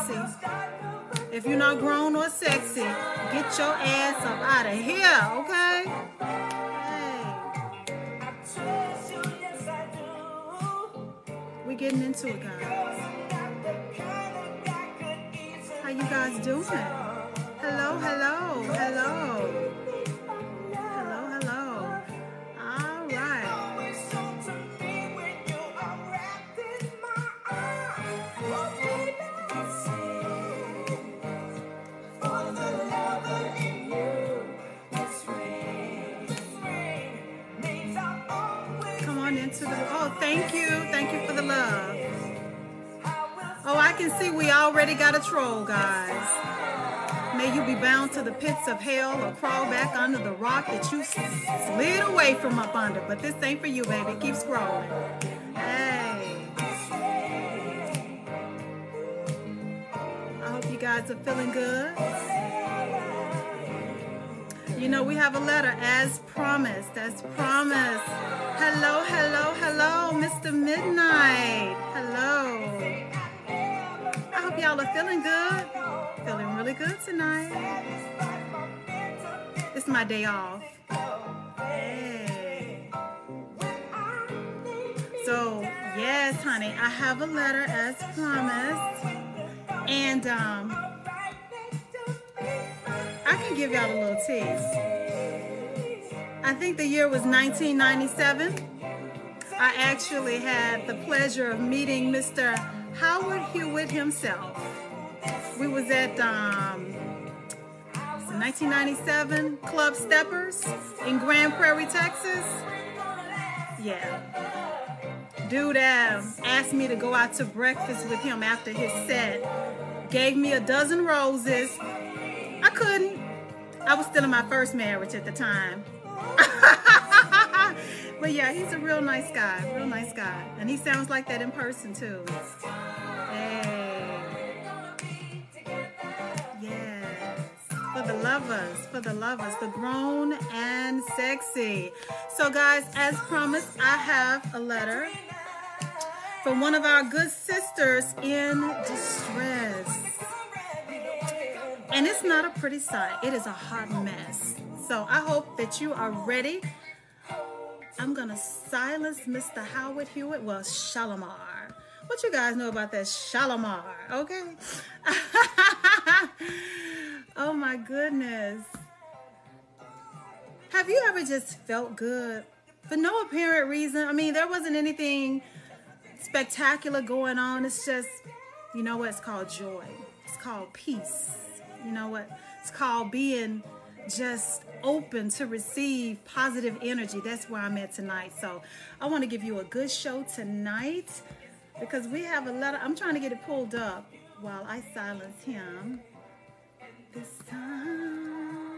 sexy. If you're not grown or sexy, get your ass up out of here, okay? Hey. We're getting into it, guys. How you guys doing? Hello, hello, hello. Hello, hello. All right. Come on into the, oh, thank you. Thank you for the love. Oh, I can see we already got a troll, guys. May you be bound to the pits of hell or crawl back under the rock that you slid away from up under. But this ain't for you, baby. Keep scrolling. Hey. I hope you guys are feeling good. You know, we have a letter as promised, as promised. Hello, hello, hello, Mr. Midnight. Hello. I hope y'all are feeling good. Feeling really good tonight. It's my day off. Hey. So, yes, honey, I have a letter as promised. And I can give y'all a little tease. I think the year was 1997. I actually had the pleasure of meeting Mr. Howard Hewitt himself. We was at 1997 Club Steppers in Grand Prairie, Texas. Yeah. Dude asked me to go out to breakfast with him after his set. Gave me a dozen roses. I couldn't. I was still in my first marriage at the time. But yeah, he's a real nice guy. Real nice guy. And he sounds like that in person too. Hey. Yes. For the lovers, the grown and sexy. So guys, as promised, I have a letter from one of our good sisters in distress. And it's not a pretty sight. It is a hot mess. So I hope that you are ready. I'm going to silence Mr. Howard Hewitt. Well, Shalimar. What you guys know about that Shalimar? Okay. Oh my goodness. Have you ever just felt good for no apparent reason? I mean, there wasn't anything spectacular going on. It's just, you know what? It's called joy. It's called peace. You know what? It's called being just open to receive positive energy. That's where I'm at tonight. So I want to give you a good show tonight because we have a letter. I'm trying to get it pulled up while I silence him. This time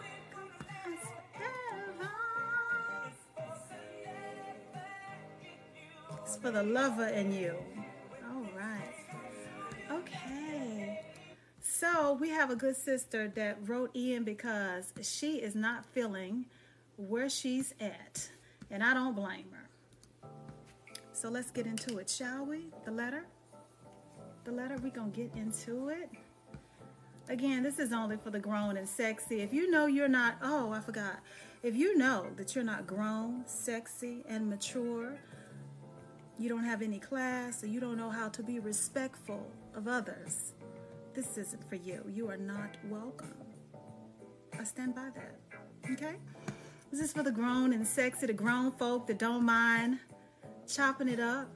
it's for the lover in you. All right. Okay. So we have a good sister that wrote in because she is not feeling where she's at. And I don't blame her. So let's get into it, shall we? The letter, we're going to get into it. Again, this is only for the grown and sexy. If you know you're not, oh, I forgot. If you know that you're not grown, sexy, and mature, you don't have any class, or you don't know how to be respectful of others, this isn't for you. You are not welcome. I stand by that. Okay? This is for the grown and sexy, the grown folk that don't mind chopping it up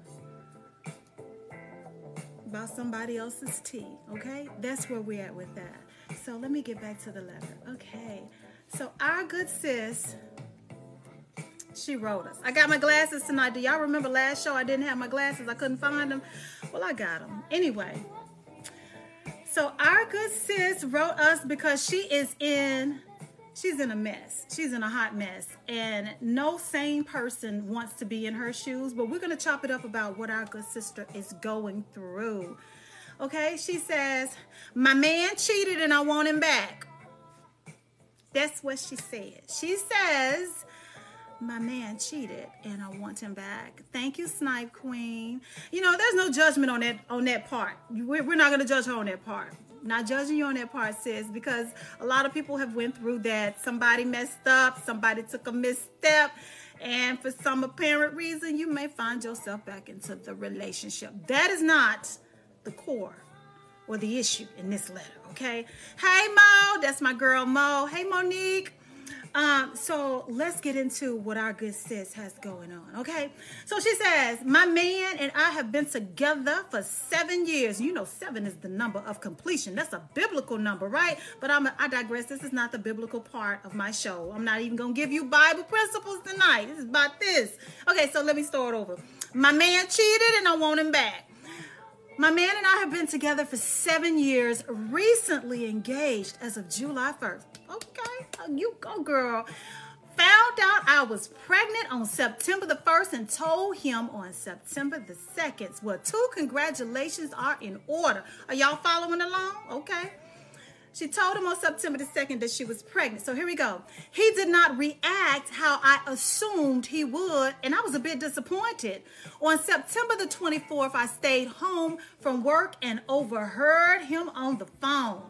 about somebody else's tea. Okay? That's where we're at with that. So let me get back to the letter. Okay. So our good sis, she wrote us. I got my glasses tonight. Do y'all remember last show I didn't have my glasses? I couldn't find them. Well, I got them. Anyway. So our good sis wrote us because she's in a mess. She's in a hot mess. And no sane person wants to be in her shoes. But we're going to chop it up about what our good sister is going through. Okay? She says, my man cheated and I want him back. That's what she said. She says, my man cheated and I want him back. Thank you, Snipe Queen. You know, there's no judgment on that part. We're not going to judge her on that part. Not judging you on that part, sis, because a lot of people have went through that. Somebody messed up, somebody took a misstep, and for some apparent reason, you may find yourself back into the relationship. That is not the core or the issue in this letter, okay? Hey, Mo, that's my girl, Mo. Hey, Monique. So let's get into what our good sis has going on, okay? So she says, my man and I have been together for 7 years. You know, 7 is the number of completion. That's a biblical number, right? But I digress. This is not the biblical part of my show. I'm not even going to give you Bible principles tonight. This is about this. Okay, so let me start over. My man cheated and I want him back. My man and I have been together for 7 years, recently engaged as of July 1st. Okay, you go, girl. Found out I was pregnant on September the 1st and told him on September the 2nd. Well, 2 congratulations are in order. Are y'all following along? Okay. She told him on September the 2nd that she was pregnant. So here we go. He did not react how I assumed he would, and I was a bit disappointed. On September the 24th, I stayed home from work and overheard him on the phone.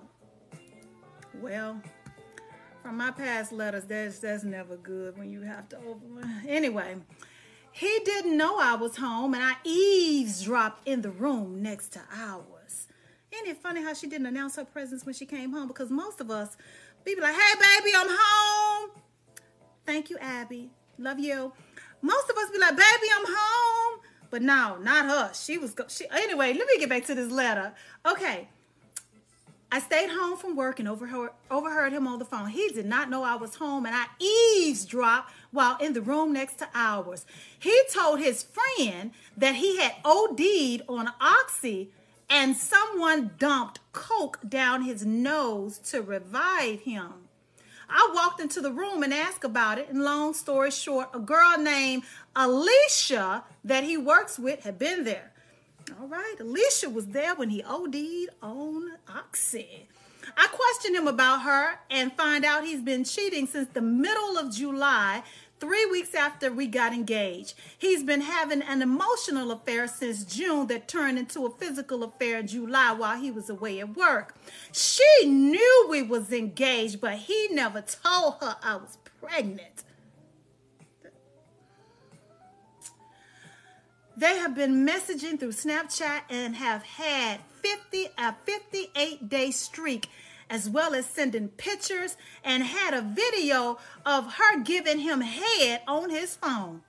Well, from my past letters, that's never good when you have to Anyway, he didn't know I was home, and I eavesdropped in the room next to ours. Ain't it funny how she didn't announce her presence when she came home? Because most of us, be like, hey, baby, I'm home. Thank you, Abby. Love you. Most of us be like, baby, I'm home. But no, not her. Anyway, let me get back to this letter. Okay. I stayed home from work and overheard him on the phone. He did not know I was home, and I eavesdropped while in the room next to ours. He told his friend that he had OD'd on Oxy, and someone dumped coke down his nose to revive him. I walked into the room and asked about it, and long story short, a girl named Alicia that he works with had been there. All right, Alicia was there when he OD'd on Oxy. I questioned him about her and find out he's been cheating since the middle of July, 3 weeks after we got engaged. He's been having an emotional affair since June that turned into a physical affair in July while he was away at work. She knew we was engaged, but he never told her I was pregnant. They have been messaging through Snapchat and have had a 58-day streak, as well as sending pictures, and had a video of her giving him head on his phone.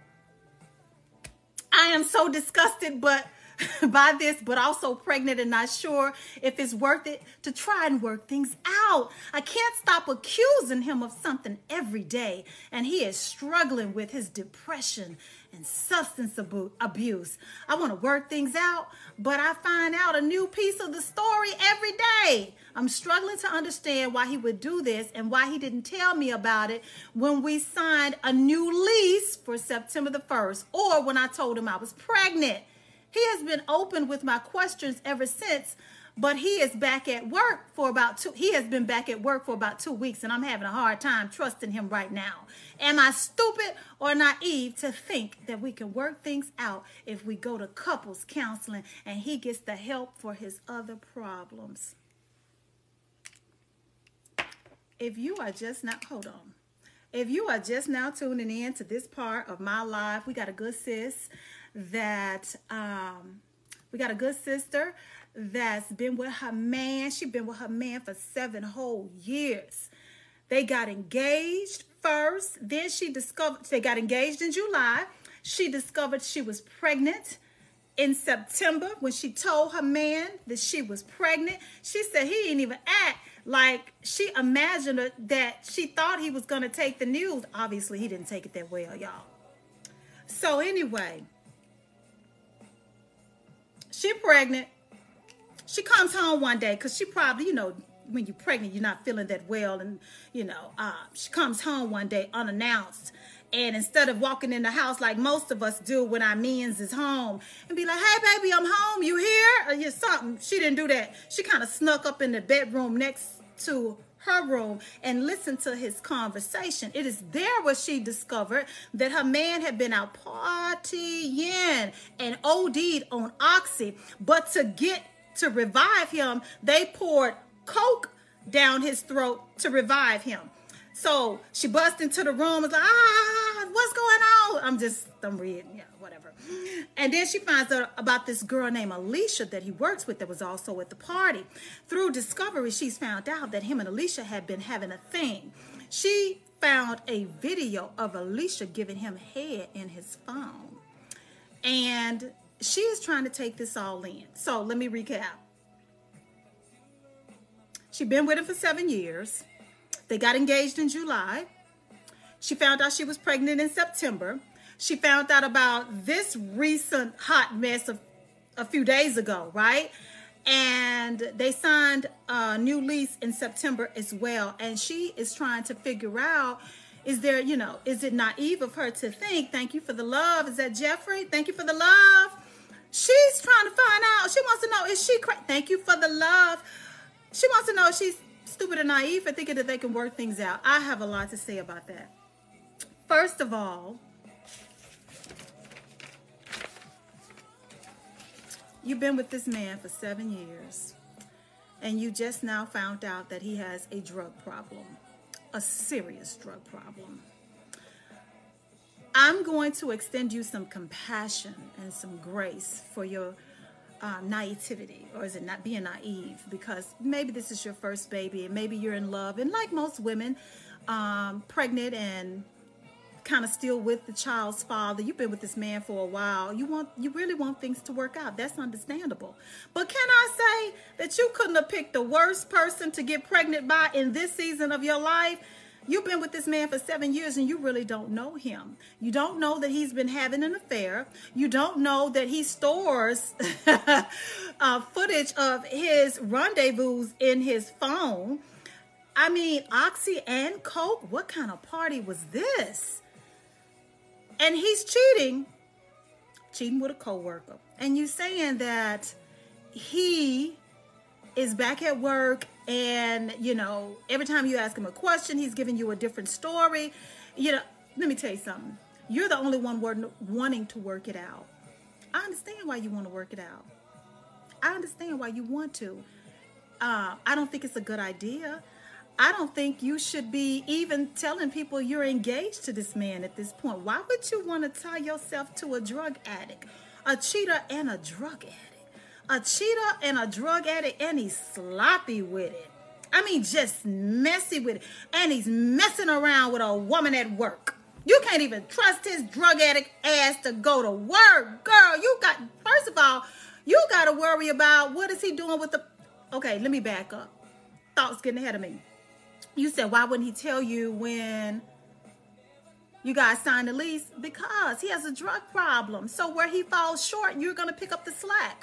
I am so disgusted by this, but also pregnant and not sure if it's worth it to try and work things out. I can't stop accusing him of something every day, and he is struggling with his depression and substance abuse. I want to work things out, but I find out a new piece of the story every day. I'm struggling to understand why he would do this and why he didn't tell me about it when we signed a new lease for September the 1st, or when I told him I was pregnant. He has been open with my questions ever since, but he is back at work for about he has been back at work for about 2 weeks, and I'm having a hard time trusting him right now. Am I stupid or naive to think that we can work things out if we go to couples counseling and he gets the help for his other problems? If you are just now, If you are just now tuning in to this part of my life, we got a good sis that, we got a good sister that's been with her man. She's been with her man for 7 whole years. They got engaged first. Then they got engaged in July. She discovered she was pregnant in September when she told her man that she was pregnant. She said he didn't even act like she imagined that she thought he was going to take the news. Obviously, he didn't take it that well, y'all. So anyway, she pregnant. She comes home one day because she probably, when you're pregnant, you're not feeling that well. And, she comes home one day unannounced. And instead of walking in the house like most of us do when our men's is home and be like, hey, baby, I'm home. You here? Or something. She didn't do that. She kind of snuck up in the bedroom next to her room and listened to his conversation. It is there where she discovered that her man had been out partying and OD'd on Oxy. But to revive him, they poured Coke down his throat to revive him. So she busts into the room, was like, what's going on? I'm reading, yeah, whatever. And then she finds out about this girl named Alicia that he works with that was also at the party. Through discovery, she's found out that him and Alicia had been having a thing. She found a video of Alicia giving him head in his phone. And she is trying to take this all in. So let me recap. She'd been with him for 7 years. They got engaged in July. She found out she was pregnant in September. She found out about this recent hot mess of a few days ago, right? And they signed a new lease in September as well. And she is trying to figure out, is it naive of her to think, thank you for the love. Is that Jeffrey? Thank you for the love. She's trying to find out. She wants to know, is she crazy? Thank you for the love. She wants to know if she's stupid and naive for thinking that they can work things out. I have a lot to say about that. First of all, you've been with this man for 7 years, and you just now found out that he has a drug problem, a serious drug problem. I'm going to extend you some compassion and some grace for your naivety, or is it not being naive? Because maybe this is your first baby, and maybe you're in love, and like most women, pregnant and kind of still with the child's father. You've been with this man for a while. You really want things to work out. That's understandable. But can I say that you couldn't have picked the worst person to get pregnant by in this season of your life? You've been with this man for 7 years and you really don't know him. You don't know that he's been having an affair. You don't know that he stores footage of his rendezvous in his phone. I mean, Oxy and Coke, what kind of party was this? And he's cheating with a coworker. And you saying that he is back at work and, every time you ask him a question, he's giving you a different story. Let me tell you something. You're the only one wanting to work it out. I understand why you want to work it out. I understand why you want to. I don't think it's a good idea. I don't think you should be even telling people you're engaged to this man at this point. Why would you want to tie yourself to a drug addict, a cheater and a drug addict? A cheater and a drug addict, and he's sloppy with it. I mean, just messy with it. And he's messing around with a woman at work. You can't even trust his drug addict ass to go to work. Girl, first of all, you got to worry about what is he doing with the... Okay, let me back up. Thoughts getting ahead of me. You said, why wouldn't he tell you when you guys signed the lease? Because he has a drug problem. So where he falls short, you're going to pick up the slack.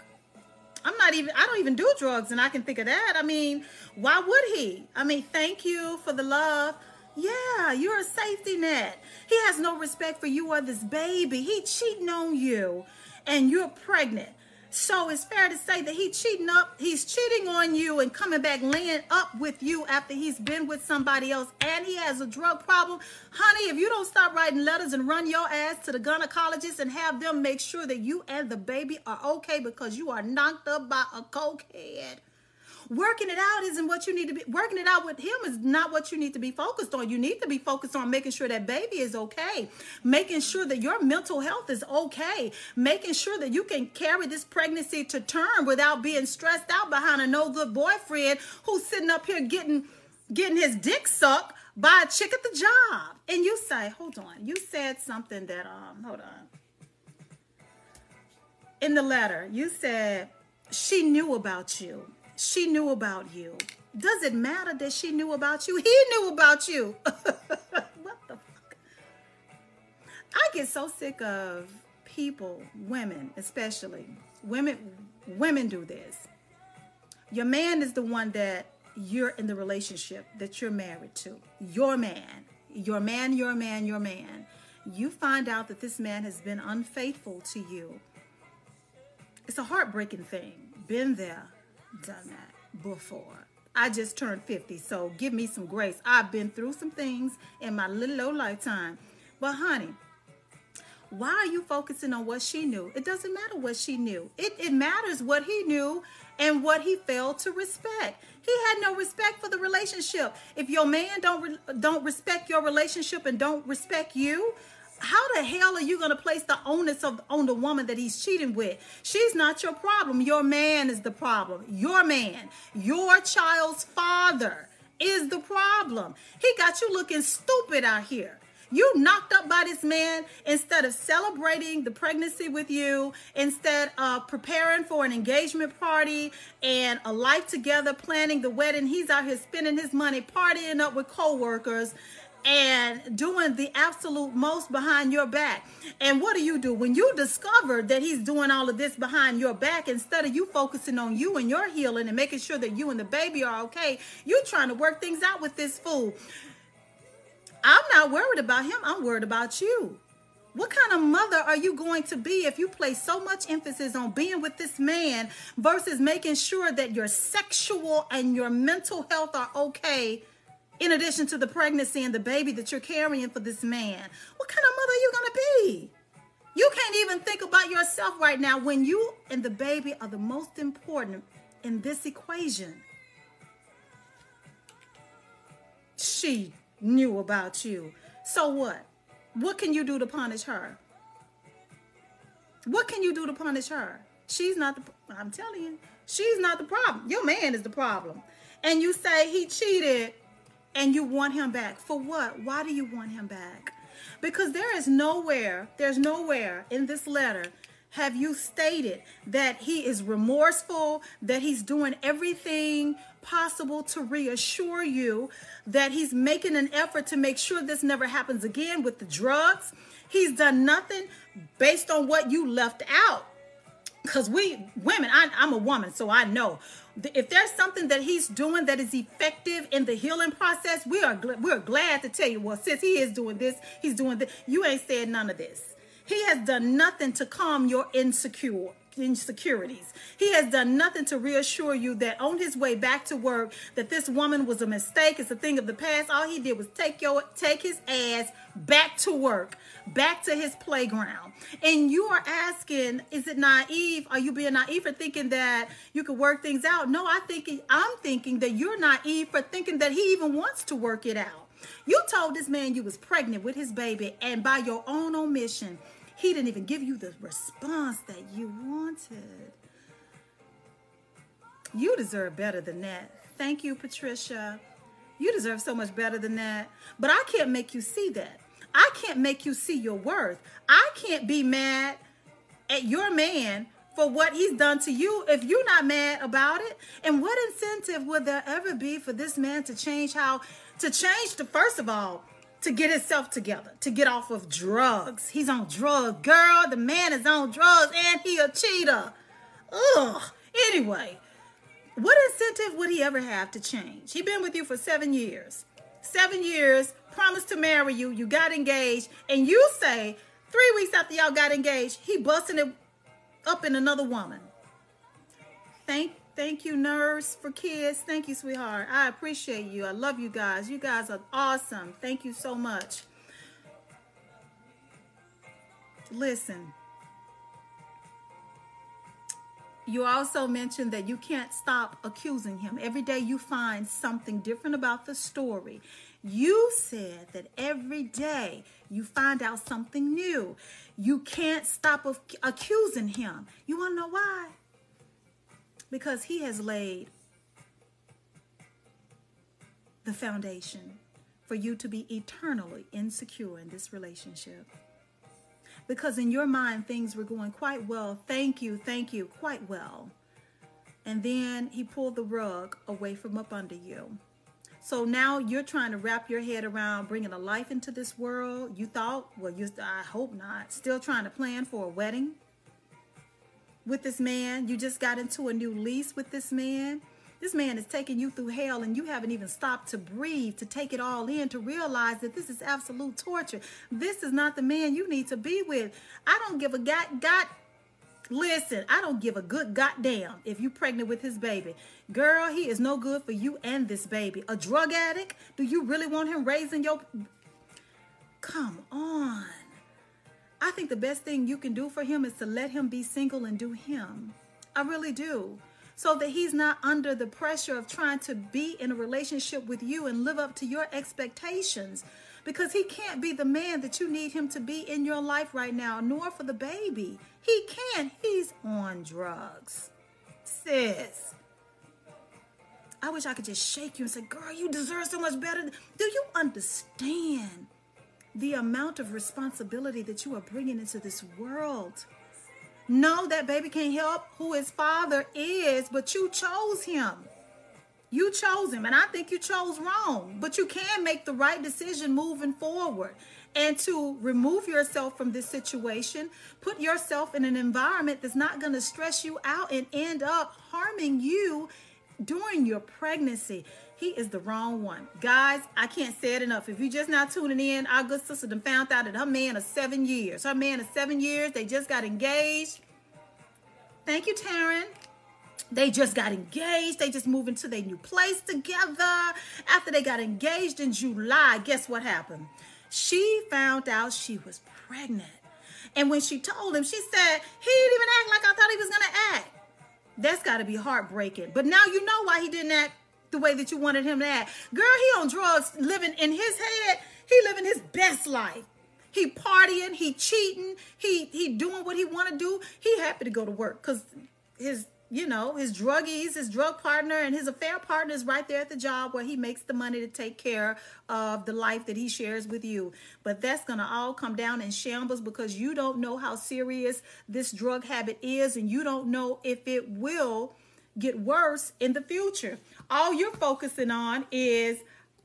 I don't even do drugs, and I can think of that. I mean, why would he? I mean, thank you for the love. Yeah, you're a safety net. He has no respect for you or this baby. He cheating on you, and you're pregnant. So it's fair to say that he's cheating on you and coming back laying up with you after he's been with somebody else, and he has a drug problem. Honey, if you don't stop writing letters and run your ass to the gynecologist and have them make sure that you and the baby are okay because you are knocked up by a cokehead. Working it out isn't what you need to be. Working it out with him is not what you need to be focused on. You need to be focused on making sure that baby is okay, making sure that your mental health is okay, making sure that you can carry this pregnancy to term without being stressed out behind a no good boyfriend who's sitting up here getting his dick sucked by a chick at the job. And you say, hold on, you said something that hold on. In the letter, you said she knew about you. She knew about you. Does it matter that she knew about you? He knew about you. What the fuck? I get so sick of people, women especially. Women do this. Your man is the one that you're in the relationship that you're married to. Your man. Your man. You find out that this man has been unfaithful to you. It's a heartbreaking thing. Been there. Done that before. I just turned 50, so give me some grace. I've been through some things in my little old lifetime. But honey, why are you focusing on what she knew? It doesn't matter what she knew. It matters what he knew and what he failed to respect. He had no respect for the relationship. If your man don't respect your relationship and don't respect you, how the hell are you going to place the onus on the woman that he's cheating with? She's not your problem. Your man is the problem. Your man, your child's father is the problem. He got you looking stupid out here. You knocked up by this man instead of celebrating the pregnancy with you, instead of preparing for an engagement party and a life together, planning the wedding. He's out here spending his money, partying up with coworkers and doing the absolute most behind your back. And what do? When you discover that he's doing all of this behind your back, instead of you focusing on you and your healing and making sure that you and the baby are okay, you're trying to work things out with this fool. I'm not worried about him. I'm worried about you. What kind of mother are you going to be if you place so much emphasis on being with this man versus making sure that your sexual and your mental health are okay, in addition to the pregnancy and the baby that you're carrying for this man? What kind of mother are you going to be? You can't even think about yourself right now when you and the baby are the most important in this equation. She knew about you. So what? What can you do to punish her? What can you do to punish her? She's not I'm telling you, she's not the problem. Your man is the problem. And you say he cheated and you want him back. For what? Why do you want him back? Because there's nowhere in this letter have you stated that he is remorseful, that he's doing everything possible to reassure you, that he's making an effort to make sure this never happens again with the drugs. He's done nothing based on what you left out. Because we women, I'm a woman, so I know if there's something that he's doing that is effective in the healing process, we're glad to tell you, well, sis, he is doing this, he's doing this. You ain't said none of this. He has done nothing to calm your insecurities. He has done nothing to reassure you that on his way back to work, that this woman was a mistake. It's a thing of the past. All he did was take his ass back to work, back to his playground. And you are asking, is it naive? Are you being naive for thinking that you could work things out? No, I'm thinking that you're naive for thinking that he even wants to work it out. You told this man you was pregnant with his baby, and by your own omission, he didn't even give you the response that you wanted. You deserve better than that. Thank you, Patricia. You deserve so much better than that. But I can't make you see that. I can't make you see your worth. I can't be mad at your man for what he's done to you if you're not mad about it. And what incentive would there ever be for this man to change first of all, to get himself together, to get off of drugs? He's on drugs, girl. The man is on drugs and he a cheater. Ugh. Anyway, what incentive would he ever have to change? He been with you for 7 years. 7 years, promised to marry you. You got engaged. And you say 3 weeks after y'all got engaged, he busting it up in another woman. Thank you, Nurse for Kids. Thank you, sweetheart. I appreciate you. I love you guys. You guys are awesome. Thank you so much. Listen. You also mentioned that you can't stop accusing him. Every day you find something different about the story. You said that every day you find out something new. You can't stop accusing him. You want to know why? Because he has laid the foundation for you to be eternally insecure in this relationship. Because in your mind, things were going quite well. Thank you, quite well. And then he pulled the rug away from up under you. So now you're trying to wrap your head around bringing a life into this world. You thought, I hope not. Still trying to plan for a wedding with this man. You just got into a new lease with this man. This man is taking you through hell, and you haven't even stopped to breathe, to take it all in, to realize that this is absolute torture. This is not the man you need to be with. I don't give a God Listen, I don't give a good goddamn if you pregnant with his baby. Girl, he is no good for you and this baby. A drug addict? Do you really want him raising your... Come on. I think the best thing you can do for him is to let him be single and do him. I really do. So that he's not under the pressure of trying to be in a relationship with you and live up to your expectations. Because he can't be the man that you need him to be in your life right now, nor for the baby. He can't. He's on drugs. Sis. I wish I could just shake you and say, girl, you deserve so much better. Do you understand the amount of responsibility that you are bringing into this world? No, that baby can't help who his father is, but you chose him. You chose him, and I think you chose wrong, but you can make the right decision moving forward. And to remove yourself from this situation, put yourself in an environment that's not going to stress you out and end up harming you during your pregnancy. He is the wrong one. Guys, I can't say it enough. If you're just not tuning in, our good sister done found out that her man of 7 years. Her man of 7 years, they just got engaged. Thank you, Taryn. They just got engaged. They just moved into their new place together. After they got engaged in July, guess what happened? She found out she was pregnant. And when she told him, she said, he didn't even act like I thought he was going to act. That's got to be heartbreaking. But now you know why he didn't act the way that you wanted him to act. Girl, he on drugs, living in his head. He living his best life. He partying, he cheating, he doing what he want to do. He happy to go to work because his druggies, his drug partner, and his affair partner is right there at the job where he makes the money to take care of the life that he shares with you. But that's going to all come down in shambles because you don't know how serious this drug habit is, and you don't know if it will get worse in the future. All you're focusing on is,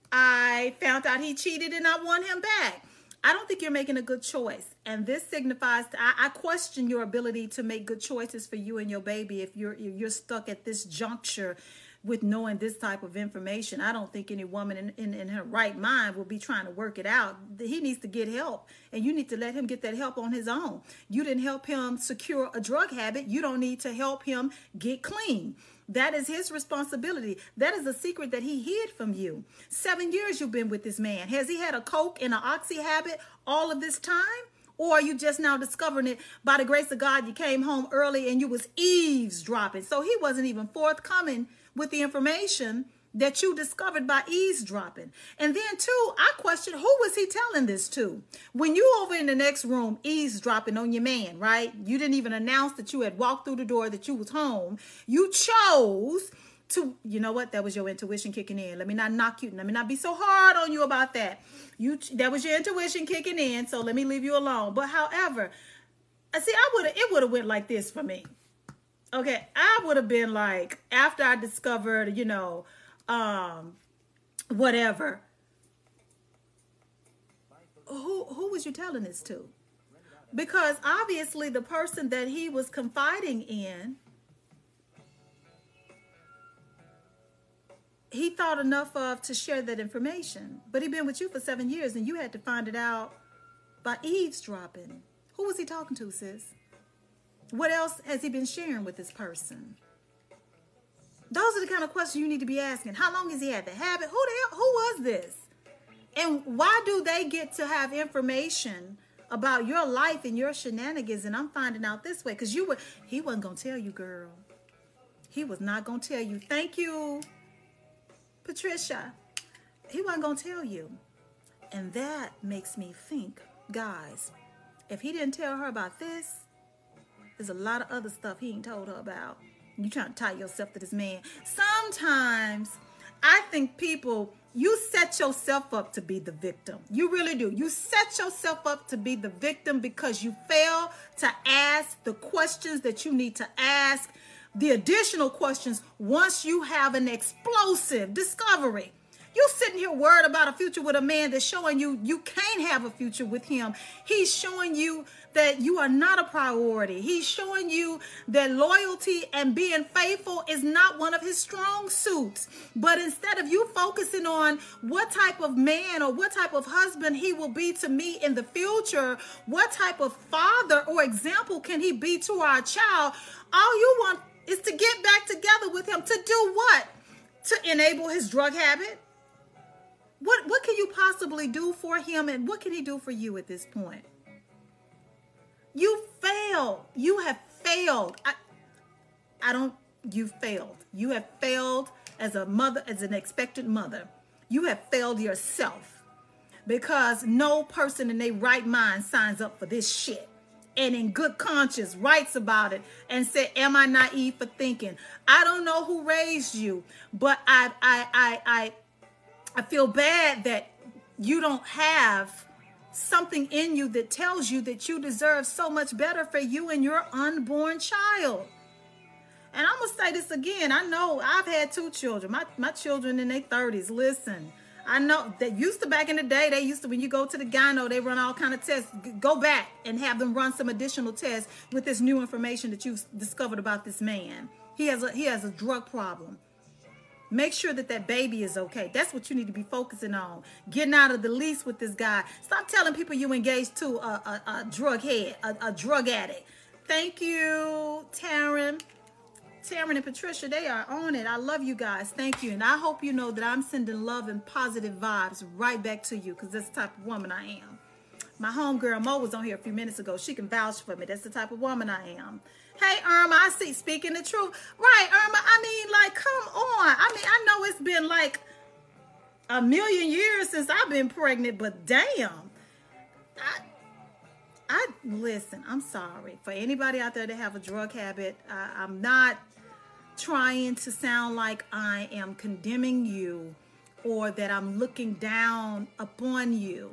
I found out he cheated and I want him back. I don't think you're making a good choice. And this signifies, I question your ability to make good choices for you and your baby if you're stuck at this juncture with knowing this type of information. I don't think any woman in her right mind will be trying to work it out. He needs to get help, and you need to let him get that help on his own. You didn't help him secure a drug habit. You don't need to help him get clean. That is his responsibility. That is a secret that he hid from you. 7 years you've been with this man. Has he had a coke and an oxy habit all of this time? Or are you just now discovering it by the grace of God? You came home early and you was eavesdropping. So he wasn't even forthcoming with the information that you discovered by eavesdropping. And then too, I question, who was he telling this to? When you over in the next room eavesdropping on your man, right? You didn't even announce that you had walked through the door, that you was home. You chose to, you know what? That was your intuition kicking in. Let me not knock you. Let me not be so hard on you about that. That was your intuition kicking in. So let me leave you alone. But however, see, it would have went like this for me. Okay. I would have been like, after I discovered, whatever. Who was you telling this to? Because obviously the person that he was confiding in, he thought enough of to share that information. But he'd been with you for 7 years and you had to find it out by eavesdropping. Who was he talking to, sis? What else has he been sharing with this person? Those are the kind of questions you need to be asking. How long has he had the habit? Who was this? And why do they get to have information about your life and your shenanigans? And I'm finding out this way because he wasn't going to tell you, girl. He was not going to tell you. Thank you, Patricia. He wasn't going to tell you. And that makes me think, guys, if he didn't tell her about this, there's a lot of other stuff he ain't told her about. You trying to tie yourself to this man. Sometimes I think people, you set yourself up to be the victim. You really do. You set yourself up to be the victim because you fail to ask the questions that you need to ask, the additional questions once you have an explosive discovery. You sitting here worried about a future with a man that's showing you you can't have a future with him. He's showing you that you are not a priority. He's showing you that loyalty and being faithful is not one of his strong suits. But instead of you focusing on what type of man or what type of husband he will be to me in the future, what type of father or example can he be to our child, all you want is to get back together with him to do what? To enable his drug habit? What can you possibly do for him, and what can he do for you at this point? You failed. You have failed. You failed. You have failed as a mother, as an expectant mother. You have failed yourself, because no person in their right mind signs up for this shit and in good conscience writes about it and say, am I naive for thinking? I don't know who raised you, but I feel bad that you don't have something in you that tells you that you deserve so much better for you and your unborn child. And I'm going to say this again. I know I've had 2 children. My children in their 30s. Listen, I know that used to back in the day, they used to, when you go to the gyno, they run all kind of tests. Go back and have them run some additional tests with this new information that you've discovered about this man. He has a drug problem. Make sure that that baby is okay. That's what you need to be focusing on. Getting out of the lease with this guy. Stop telling people you engaged to a drug head, a drug addict. Thank you, Taryn. Taryn and Patricia, they are on it. I love you guys. Thank you. And I hope you know that I'm sending love and positive vibes right back to you, because that's the type of woman I am. My homegirl Mo was on here a few minutes ago. She can vouch for me. That's the type of woman I am. Hey, Irma, I see, speaking the truth. Right, Irma, I mean, like, come on. I mean, I know it's been like a million years since I've been pregnant, but damn. Listen, I'm sorry. For anybody out there that have a drug habit, I'm not trying to sound like I am condemning you or that I'm looking down upon you.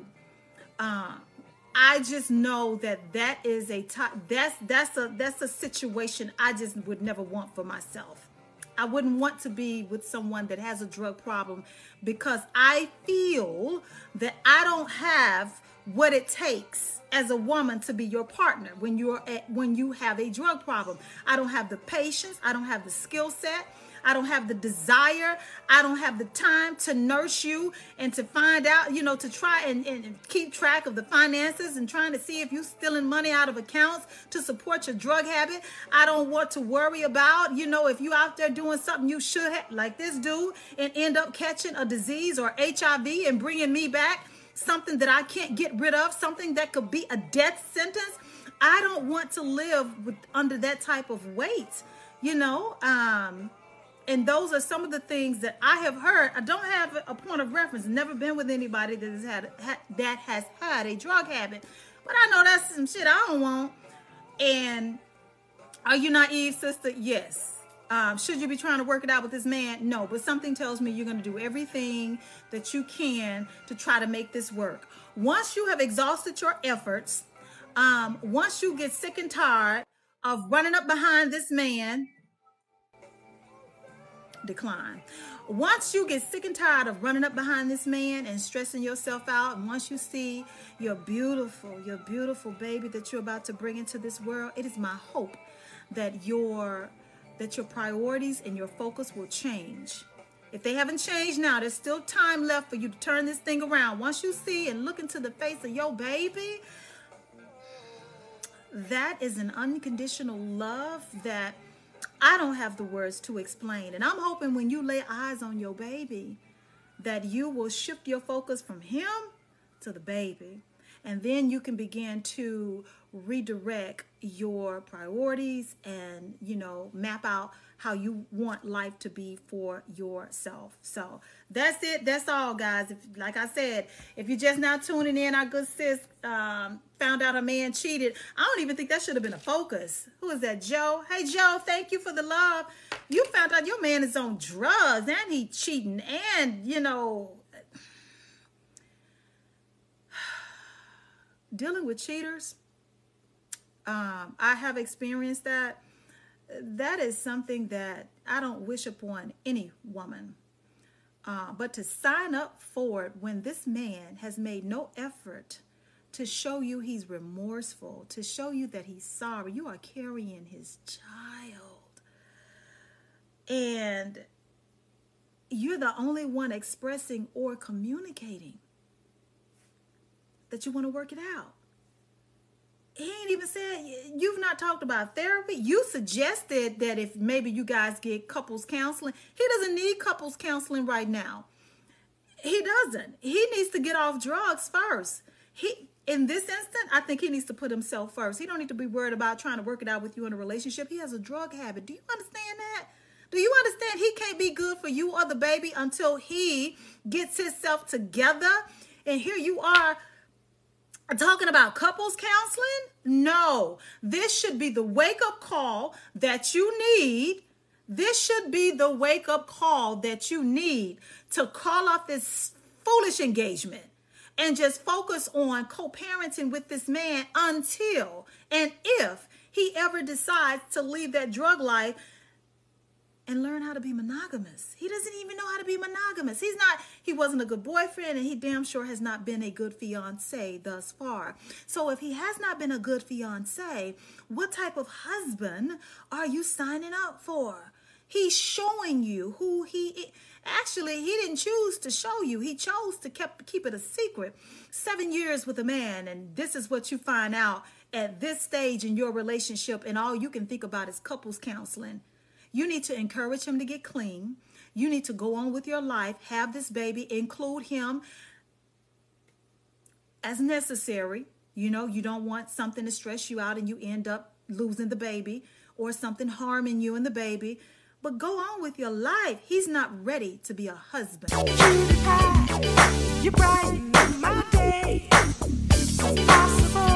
I just know that is that's a situation I just would never want for myself. I wouldn't want to be with someone that has a drug problem, because I feel that I don't have what it takes as a woman to be your partner when you have a drug problem. I don't have the patience. I don't have the skill set. I don't have the desire. I don't have the time to nurse you and to find out, to try and keep track of the finances and trying to see if you're stealing money out of accounts to support your drug habit. I don't want to worry about, if you out there doing something you should have, like this dude, and end up catching a disease or HIV and bringing me back something that I can't get rid of, something that could be a death sentence. I don't want to live under that type of weight, and those are some of the things that I have heard. I don't have a point of reference. Never been with anybody that has had a drug habit. But I know that's some shit I don't want. And are you naive, sister? Yes. Should you be trying to work it out with this man? No. But something tells me you're going to do everything that you can to try to make this work. Once you have exhausted your efforts, once you get sick and tired of running up behind this man, decline. Once you get sick and tired of running up behind this man and stressing yourself out, and once you see your beautiful baby that you're about to bring into this world, it is my hope that your priorities and your focus will change. If they haven't changed now, there's still time left for you to turn this thing around. Once you see and look into the face of your baby, that is an unconditional love that I don't have the words to explain. And I'm hoping when you lay eyes on your baby that you will shift your focus from him to the baby. And then you can begin to redirect your priorities and, map out how you want life to be for yourself. So that's it. That's all, guys. Like I said, if you're just now tuning in, our good sis found out her man cheated. I don't even think that should have been a focus. Who is that, Joe? Hey, Joe, thank you for the love. You found out your man is on drugs and he cheating and, dealing with cheaters. I have experienced that. That is something that I don't wish upon any woman. but to sign up for it when this man has made no effort to show you he's remorseful, to show you that he's sorry. You are carrying his child. And you're the only one expressing or communicating that you want to work it out. He ain't even said, you've not talked about therapy. You suggested that if maybe you guys get couples counseling. He doesn't need couples counseling right now. He doesn't. He needs to get off drugs first. In this instant, I think he needs to put himself first. He don't need to be worried about trying to work it out with you in a relationship. He has a drug habit. Do you understand that? Do you understand he can't be good for you or the baby until he gets himself together? And here you are talking about couples counseling? No, this should be the wake-up call that you need. This should be the wake-up call that you need to call off this foolish engagement and just focus on co-parenting with this man until and if he ever decides to leave that drug life and learn how to be monogamous. He doesn't even know how to be monogamous. He wasn't a good boyfriend, and he damn sure has not been a good fiance thus far. So if he has not been a good fiance, what type of husband are you signing up for? He's showing you who he is. Actually, he didn't choose to show you. He chose to keep it a secret. 7 years with a man, and this is what you find out at this stage in your relationship, and all you can think about is couples counseling. You need to encourage him to get clean. You need to go on with your life, have this baby, include him as necessary. You know, you don't want something to stress you out and you end up losing the baby or something harming you and the baby. But go on with your life. He's not ready to be a husband. You brighten my day. It's possible.